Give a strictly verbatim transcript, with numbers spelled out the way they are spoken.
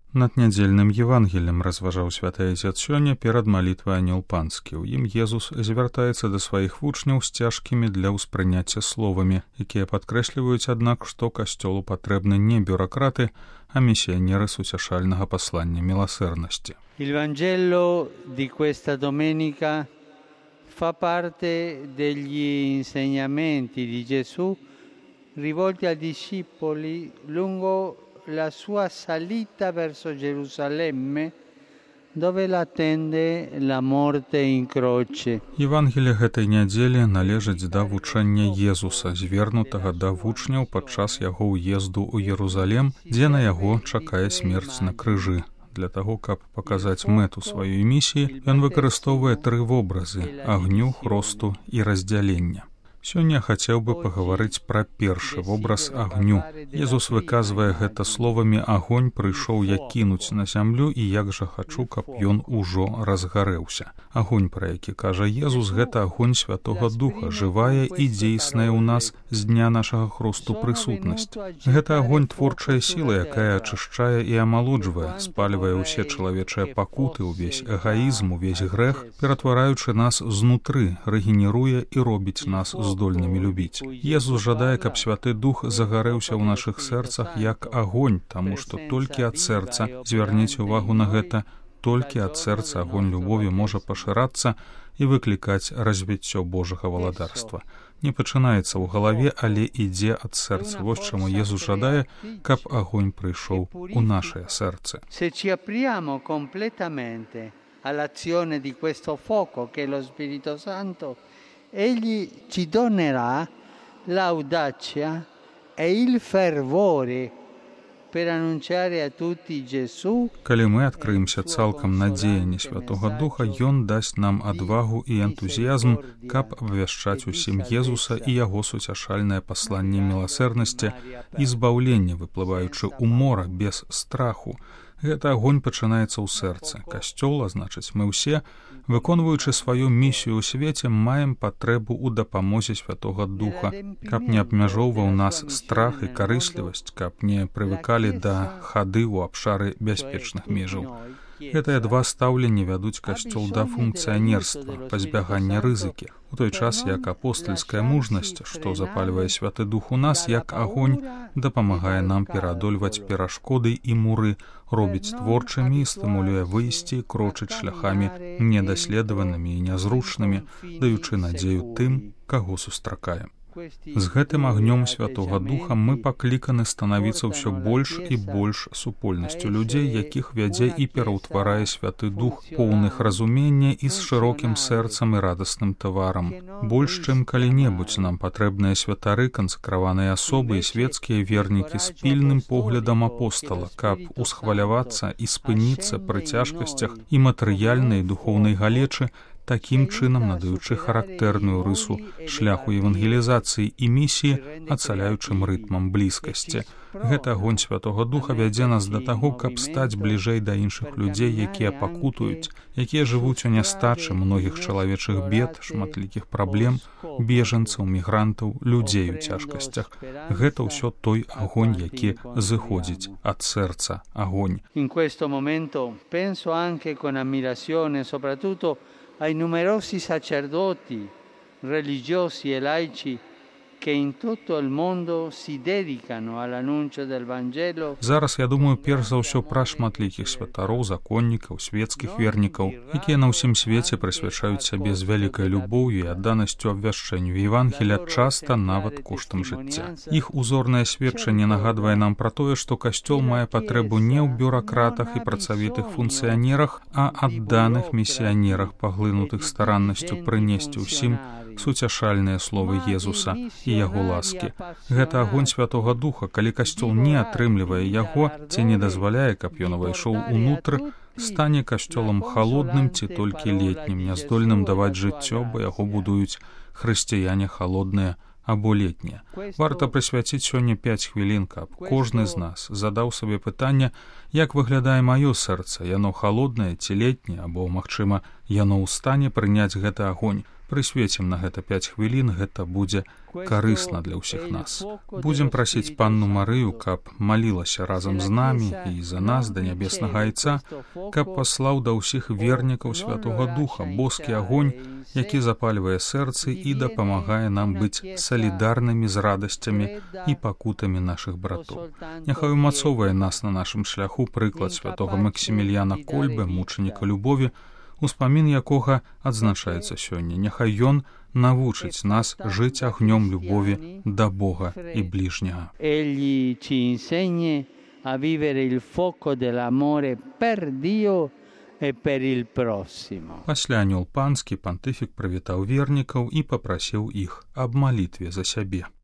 Над нядзельным Евангелем разважаў святы Айцец сёння перад малітвай Анёл Панскі. У ім Езус звяртаецца да сваіх вучняў з цяжкімі для ўспрыняцця словамі, якія падкрэсліваюць, аднак, што касцёлу патрэбны не бюракраты, а місіянеры суцяшальнага паслання міласэрнасці. Il Vangelo di questa domenica fa parte degli insegnamenti di Gesù rivolti ai discepoli lungo la sua salita verso Gerusalemme, dove l'attende la morte in croce. Евангелие гэтай нядзелі належыць да вучэння Езуса, звернутага да вучняў падчас яго ўезду ў Єрузалем, дзе на яго чакае смерць на крыжы. Для таго, каб паказаць мэту сваёй місіі, ён выкарыстоўвае тры вобразы – агню, хросту і раздзялення. Сёння хацеў бы пагаварыць пра першы вобраз агню. Езус выказвае гэта словамі «Агонь прыйшоў я кінуць на зямлю, і як жа хачу, каб ён ужо разгарэўся». Агонь, пра які кажа Езус, гэта агонь Святога Духа, жывая і дзейсная ў нас з дня нашага хросту прысутнасць. Гэта агонь творчая сіла, якая ачышчае і амалоджвае, спальвае ўсе чалавечыя пакуты, увесь эгаізм, увесь грэх, ператвараючы нас знутры, рэгенеруе і робіць нас здольнымі любіць. Езус жадае, каб Святы Дух загарэўся ў нашых сэрцах як агонь, таму што толькі ад сэрца, звярніце ўвагу на гэта, толькі ад сэрца агонь любові можа пашырацца і выклікаць развіццё Божага валадарства. Не пачынаецца ў галаве, але ідзе ад сэрца. Вось чаму Езус жадае, каб агонь прыйшоў у нашае сэрцы. Se ci apriamo completamente all'azione di questo fuoco che è lo Spirito Santo, Egli ci donerà l'audacia e il fervore per annunciare a tutti Gesù. Калі мы адкрыемся цалкам на дзеянні Святога Духа, Ён дасць нам адвагу і энтузіязм, каб абвяшчаць усім Езуса і яго суцяшальнае пасланне міласэрнасці і збаўлення, выплываючы ў мора без страху. Гэта агонь пачынаецца ў сэрцы. Касцёл, а значыць, мы ўсе, выконваючы сваю місію ў свеце, маем патрэбу ў дапамозе Святога Духа, каб не абмяжоўваў нас страх і карыслівасць, каб не прывыкалі да хады ў абшары бяспечных межаў. Гэтыя два стаўленні вядуць касцёл да функцыянерства, пазбягання рызыкі. У той час, як апостальская мужнасць, што запальвае Святы Дух у нас, як агонь, дапамагае нам пераадольваць перашкоды і муры, робіць творчымі, стымулюе выйсці, крочыць шляхамі недаследаванымі і нязручнымі, даючы надзею тым, каго сустракаем. З гэтым агнём Святога Духа мы пакліканы станавіцца ўсё больш і больш супольнасцю людзей, якіх вядзе і пераўтварае Святы Дух, поўных разумення і з шырокім сэрцам і радасным тварам. Больш, чым калі-небудзь нам патрэбныя святары, кансакраваныя асобы і светскія вернікі з пільным поглядам апостала, каб усхвалявацца і спыніцца пры цяжкасцях і матэрыяльнай і духоўнай галечы, такім чынам надаючы характэрную рысу шляху евангелізацыі і місіі, ацаляючым рытмам блізкасці. Гэта агонь Святога Духа вядзе нас да таго, каб стаць бліжэй да іншых людзей, якія пакутуюць, якія жывуць у нястачы многіх чалавечых бед, шматлікіх праблем, бежанцаў, мігрантаў, людзей у цяжкасцях. Гэта ўсё той агонь, які зыходзіць ад сэрца агонь. In questo momento penso anche con ammirazione soprattutto ai numerosi sacerdoti, religiosi e laici che in tutto il mondo si dedicano all'annuncio del Vangelo. Зараз я думаю перш за ўсё пра шматлікіх святароў, законнікаў, светскіх вернікаў, якія на ўсім свеце прысвячаюць сябе з вялікай любоўю і адданасцю абвяшчэнню Евангелія, часта нават коштам жыцця. Іх узорнае сведчанне нагадвае нам пра тое, што касцёл мае патрэбу не ў бюракратах і працавітых функцыянерах, а адданых місіянерах, паглынутых стараннасцю прынесці ўсім суцяшальныя словы Езуса і яго ласкі. Гэта агонь Святога Духа, калі касцёл не атрымлівае яго, ці не дазваляе, каб ён увайшоў унутр, стане касцёлам халодным ці толькі летнім, няздольным даваць жыццё, бо яго будуюць хрысціяне халодныя або летнія. Варта прысвяціць сёння пяць хвілін, каб кожны з нас задаў сабе пытанне, як выглядае маё сэрца, яно халоднае ці летняе, або, магчыма, яно ў стане прыняць гэты агонь. Прысвецім на гэта пяць хвілін, гэта будзе карысна для ўсіх нас. Будзем прасіць панну Марыю, каб малілася разам з намі і за нас да нябеснага Айца, каб паслаў да ўсіх вернікаў Святога Духа боскі агонь, які запальвае сэрцы і дапамагае нам быць салідарнымі з радасцямі і пакутамі нашых братоў. Няхай умацоўвае нас на нашым шляху прыклад святога Максіміліяна Кольбы, мучаніка любові, успамін якога адзначаецца сёння. Няхай ён навучыць нас жыць агнём любові да Бога і бліжняга. Egli ci insegni a vivere il fuoco dell'amore per Dio e per il prossimo. Пасля анёл панскі пантыфік прывітаў вернікаў і папрасіў іх аб малітве за сябе.